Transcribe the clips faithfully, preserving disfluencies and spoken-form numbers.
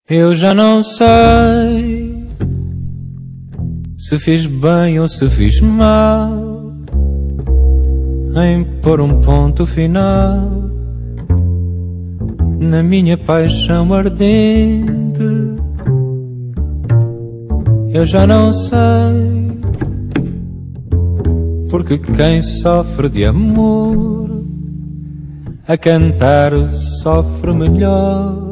Eu já não sei se fiz bem ou se fiz mal em pôr um ponto final na minha paixão ardente. Eu já não sei, porque quem sofre de amor a cantar sofre melhor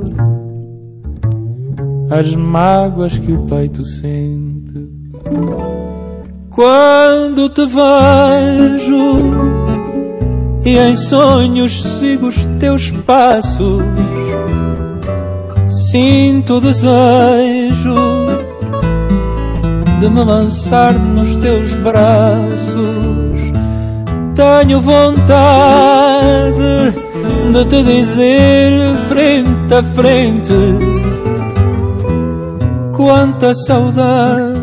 as mágoas que o peito sente. Quando te vejo e em sonhos sigo os teus passos, sinto o desejo de me lançar nos teus braços. Tenho vontade de te dizer frente a frente quanta saudade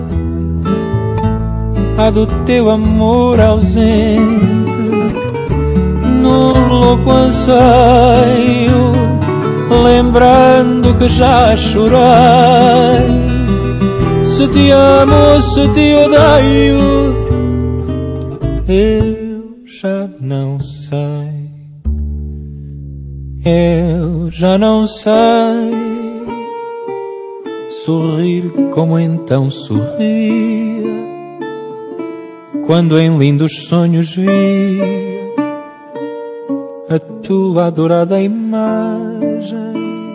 há do teu amor ausente. Num louco anseio, lembrando que já chorei. Se te amo ou se te odeio, eu já não sei. Eu já não sei sorrir como então sorria quando em lindos sonhos via a tua adorada imagem.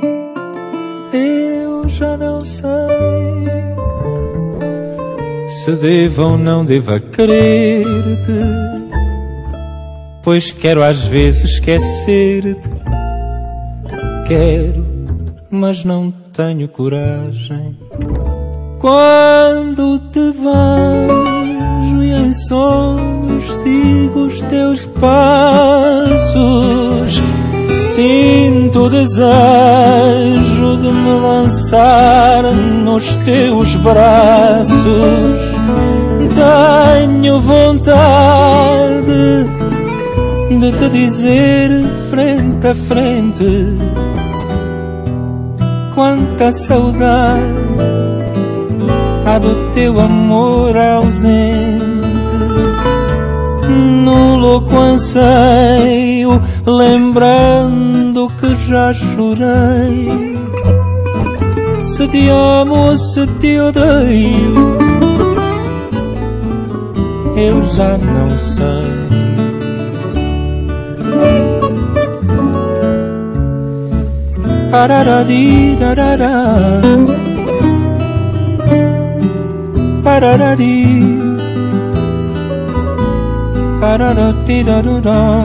Eu já não sei se devo ou não deva querer-te, pois quero às vezes esquecer-te. Quero, mas não tenho coragem. Quando te vejo e em sonhos sigo os teus passos, sinto o desejo de me lançar nos teus braços. Tenho vontade de te dizer frente a frente quanta saudade há do teu amor ausente. No louco anseio, lembrando que já chorei. Se te amo ou se te odeio, eu já não sei. Pararari, darará, pararari, pararatirarurá.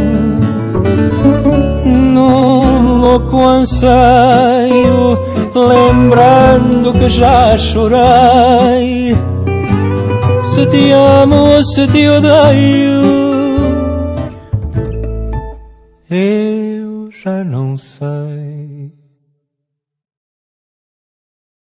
No louco anseio, lembrando que já chorei. Se te amo ou se te odeio, eu já não sei.